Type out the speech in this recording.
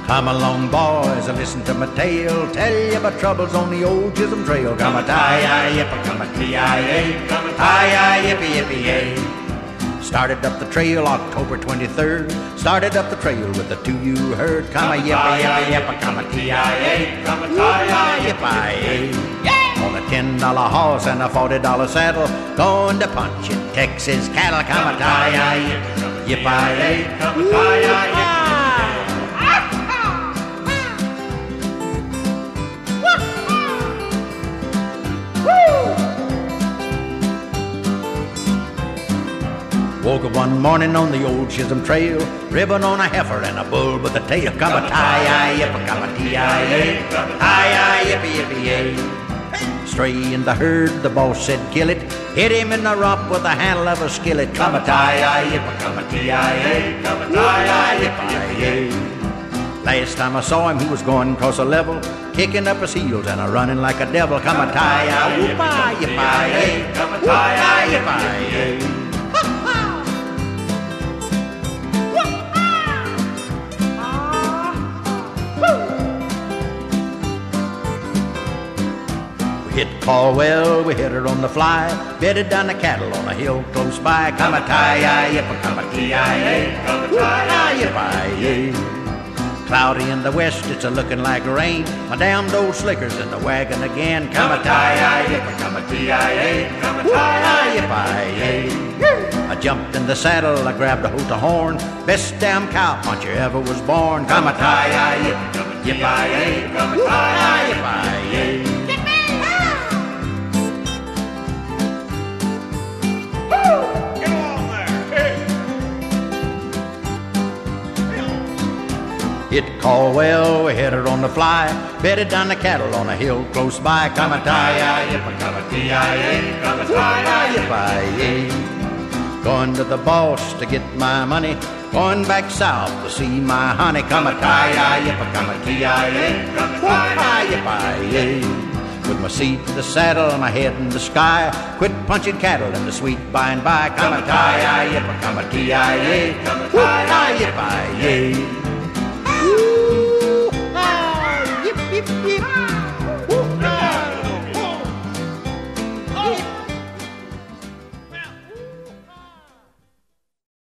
Come along, boys, and listen to my tale. Tell you about troubles on the old Chisholm Trail. Come a tie-yi-yip, come a T-I-A, come a tie-yi-yippy-yippy-yay. Started up the trail October 23rd. Started up the trail with the two you heard. Come a yippy-yippy-yip, come a T-I-A, come a tie-yi-yippy-yay. On a $10 horse and a $40 saddle, going to punch in Texas cattle. Come a tie-yi-yippy-yay, come a tie-yi-yippy-yay. Woke up one morning on the old Chisholm Trail, ribbon on a heifer and a bull with a tail. Come a tie-yi-yip, come a T-I-A, tie-yi-yippy-yippy-yay. Stray in the herd, the boss said kill it. Hit him in the rump with the handle of a skillet. Come a tie-yi-yip, come a T-I-A, come a tie-yi-yippy-yay. Last time I saw him, he was going across a level, kicking up his heels and a-running like a devil. Come a tie-yi-yippy-yay, come a tie-yi-yippy-yay. Hit Caldwell, we hit her on the fly, bedded down the cattle on a hill close by. Come a tie-yi-yip, come a T-I-A, come a tie-yi-yippy-yay. Cloudy in the west, it's a-looking like rain. My damned old slicker's in the wagon again. Come a tie-yi-yip, come a T-I-A, come a tie-yi-yippy-yay. I jumped in the saddle, I grabbed a hold of horn. Best damn cowpuncher ever was born. Come a tie-yi-yip, come a T-I-A, come a tie-yi-yippy-yay. Hit Caldwell, we hit her on the fly, bedded down the cattle on a hill close by. Come a tie-yi-yip, come a T-I-A, come a tie-yi-yippy-yay. Going to the boss to get my money, going back south to see my honey. Come a tie-yi-yip, come a T-I-A, come a tie-yi-yippy-yay. With my seat in the saddle, my head in the sky, quit punching cattle in the sweet by and by. Come a tie-yi-yip, come a T-I-A, come a tie-yi-yippy-yay.